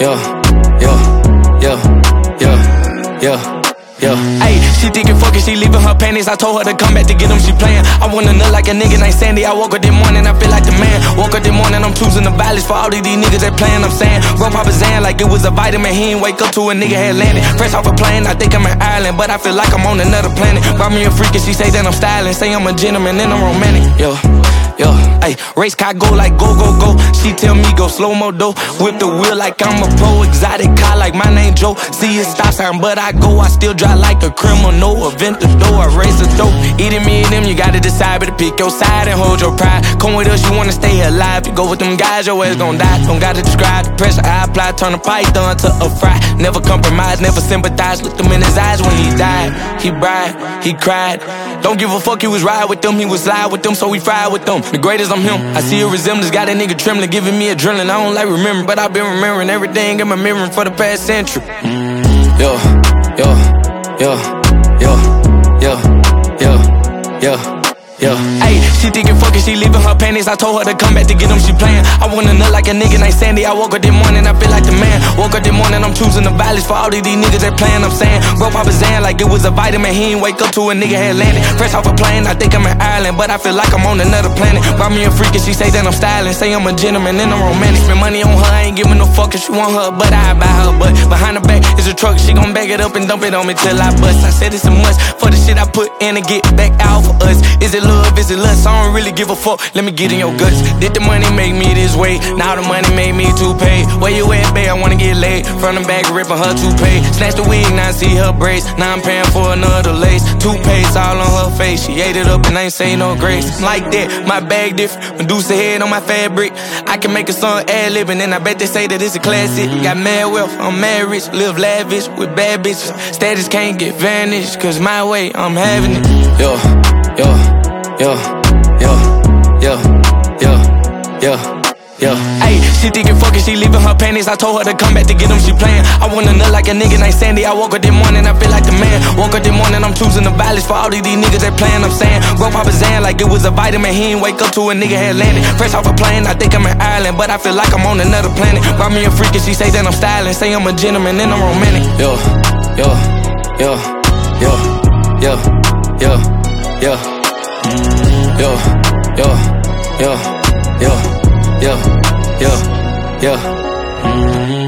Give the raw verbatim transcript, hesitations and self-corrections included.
yeah, yeah, yeah, yeah, yeah. Yeah. Ayy, she thinking fucking, she leaving her panties. I told her to come back to get them, she playing. I wanna nut like a nigga named Sandy. I woke up this morning, I feel like the man. Woke up this morning, I'm choosing the violence for all of these niggas that playing. I'm saying, bro, Papa Zan like it was a vitamin. He ain't wake up to a nigga had landed. Fresh off a plane, I think I'm in Ireland, but I feel like I'm on another planet. Brought me a freak and she say that I'm styling. Say I'm a gentleman and I'm romantic. Yo, yo, ayy, race car go like go, go, go. She tell me go slow-mo though. Whip the wheel like I'm a pro. Exotic car like my name Joe. See it stop sign, but I go. I still drive like a criminal. Event the door, I raise the dope. Eating me and them, you gotta decide, but pick your side and hold your pride. Come with us, you wanna stay alive. You go with them guys, your ass gon' die. Don't gotta describe the pressure I apply. Turn a python to a fry. Never compromise, never sympathize. Looked him in his eyes when he died. He cried, he cried. Don't give a fuck, he was ride with them. He was slide with them, so we fried with them. The greatest I'm him. I see a resemblance, got a nigga trembling, giving me adrenaline. I don't like remembering, but I've been remembering everything in my memory for the past century. Mm. Yo, yo, yo. Yo, yo, yo, yo, yo. Ayy, she thinking fucking, she leaving her panties. I told her to come back to get them, she playing. I wanna nut like a nigga named Sandy. I woke up this morning, I feel like the man. Woke up this morning, I'm choosing the violence for all of these niggas that playing. I'm saying, bro, Papa Zan like it was a vitamin. He ain't wake up to a nigga had landed. Fresh off a plane, I think I'm in Ireland, but I feel like I'm on another planet. Brought me a freak and she say that I'm styling. Say I'm a gentleman and I'm romantic. Spend money on her, I ain't giving no fuck if she want her, but I buy her. But behind her back is a truck, she gon' back it up and dump it on me till I bust. I said it's a must for the shit I put in to get back out for us. Is it love, is it lust? I don't really give a fuck, let me get in your guts. Did the money make me this way? Now the money made me too paid. Where you at, babe? I wanna get laid. From the back, ripping her toupee. Snatch the wig, now I see her brace. Now I'm paying for another lace. Toothpaste all on her face. She ate it up and ain't say no grace. I'm like that, my bag different. Medusa head on my fabric. I can make a song ad-libbing, and I bet they say that it's a classic. Got mad wealth, I'm mad rich. Live lavish with bad bitches. Status can't get vanished, cause my way, I'm having it. Yo, yo, yo. Yo, yo, yo, yo, yo. Ayy, she thinking fucking, she leaving her panties. I told her to come back to get them, she playing. I wanna nut like a nigga named Sandy. I woke up this morning, I feel like the man. Woke up this morning, I'm choosing the violence for all of these niggas that playing. I'm saying, bro, Papa Zan like it was a vitamin. He ain't wake up to a nigga had landed. Fresh off a plane, I think I'm in Ireland, but I feel like I'm on another planet. Brought me a freak and she say that I'm styling. Say I'm a gentleman and I'm romantic. Yo, yo, yo, yo, yo, yo, yo, yo. Yo, yo, yo, yo, yo, yo, yo.